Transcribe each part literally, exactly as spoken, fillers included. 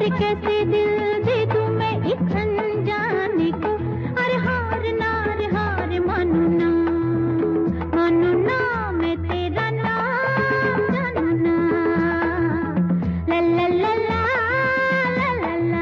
अरे कैसे दिल दे दूं मैं एक अनजाने को। अरे हार ना रे हार मानू ना, मानू ना मैं तेरा नाम जानू ना। ला ला ला ला ला ला ला।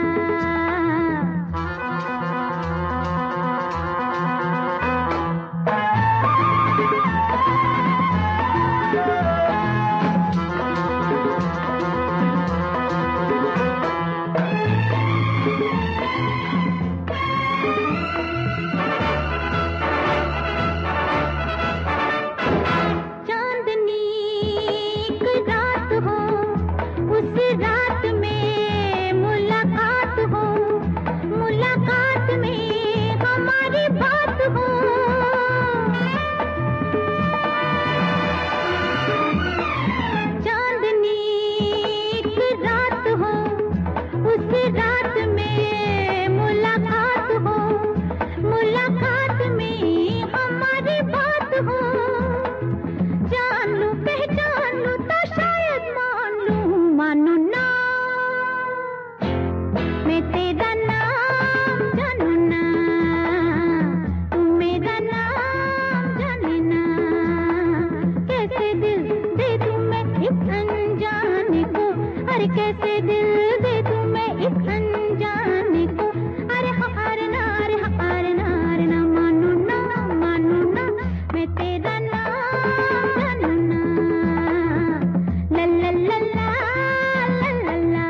रात में मुलाकात हो, मुलाकात में हमारी बात हो। चांदनी एक रात हो, उस रात में मुलाकात हो, मुलाकात में हमारी बात हो। जान लूं पहचान लूं तो शायद मान लूं, मानो ना मैं तेरा नाम जानू ना, तू मेरा नाम जाने ना। कैसे दिल दे दूं मैं एक अनजाने को। अरे कैसे दिल दे दूं मैं एक अनजाने को। अरे हार ना रे हार ना रे ना, मानू ना मानू ना मैं तेरा नाम जानू ना। ला ला ला ला ला ला ला।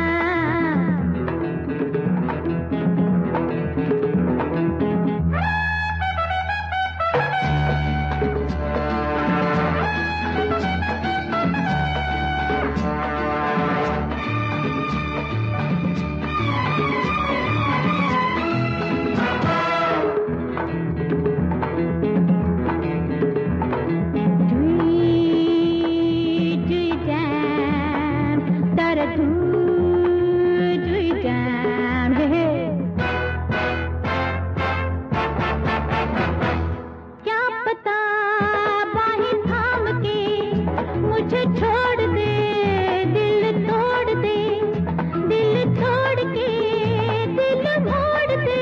क्या पता बाहें थाम के मुझे छोड़ दे, दिल तोड़ दे, दिल छोड़ के दिल मोड़ दे।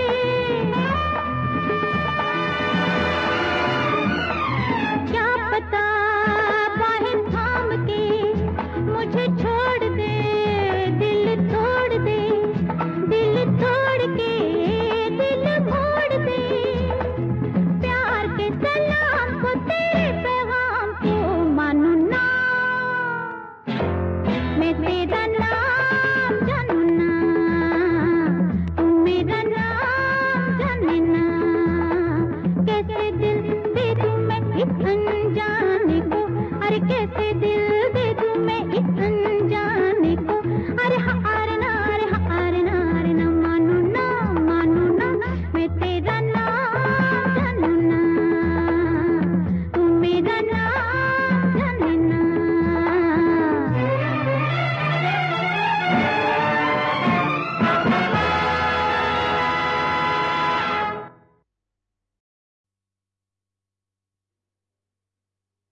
क्या पता बाहें थाम के मुझे छोड़ दे, दिल तोड़ दे, दिल तोड़ के दिल मोड़ दे। प्यार के सलाम को तेरे पैगाम को मानू ना, मैं तेरा नाम जानू ना, तू मेरा नाम जाने ना। कैसे दिल दे दूं मैं एक